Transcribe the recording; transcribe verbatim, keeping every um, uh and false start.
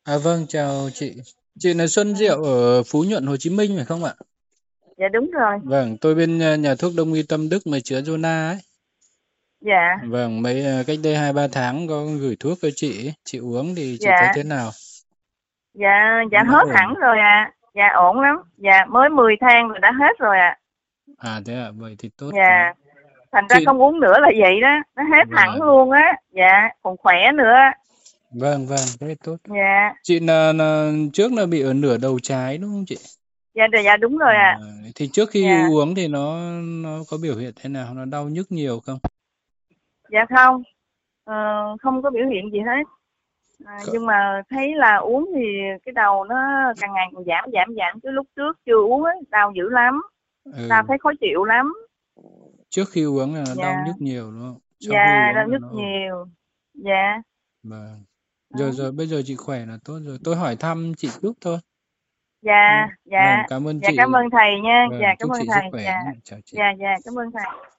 À vâng, chào chị. Chị là Xuân Ừ. Diệu ở Phú Nhuận, Hồ Chí Minh phải không ạ? Dạ đúng rồi. Vâng, tôi bên nhà, nhà thuốc Đông y Tâm Đức mà chữa Zona ấy. Dạ. Vâng, mấy ờ, cách đây hai ba tháng có gửi thuốc cho chị, ấy. Chị uống thì chị thấy Dạ. thế nào? Dạ. Dạ Đã hết ổn. hẳn rồi à. Dạ ổn lắm. Dạ mới mười thang rồi đã hết rồi à. À thế ạ, vậy thì tốt quá. Dạ. Thành ra Chị không uống nữa là vậy đó, nó hết hẳn vâng, luôn á. Dạ còn khỏe nữa. vâng vâng, thế tốt. Dạ. Chị là, là trước là bị ở nửa đầu trái đúng không chị? Dạ. Dạ đúng rồi À, à. thì trước khi Dạ. uống thì nó nó có biểu hiện thế nào? Nó đau nhức nhiều không? Dạ không. Ờ, không có biểu hiện gì hết. À, Có- nhưng mà thấy là uống thì cái đầu nó càng ngày càng giảm giảm giảm, chứ lúc trước chưa uống ấy đau dữ lắm. Đau Ừ, thấy khó chịu lắm. trước khi uống là nó đau Dạ. nhức nhiều đúng không? Sau khi Dạ uống đau là nhức nó ổn. nhiều. Dạ. Vâng. Rồi Đó. rồi bây giờ chị khỏe là tốt rồi. Tôi hỏi thăm chị chút thôi. Dạ. Vâng, Dạ. vâng, cảm ơn Dạ cảm chị. ơn thầy nha. Dạ Vâng, cảm chúc ơn chị sức thầy. khỏe Dạ. nhé. Chào chị. Dạ. Dạ cảm ơn thầy.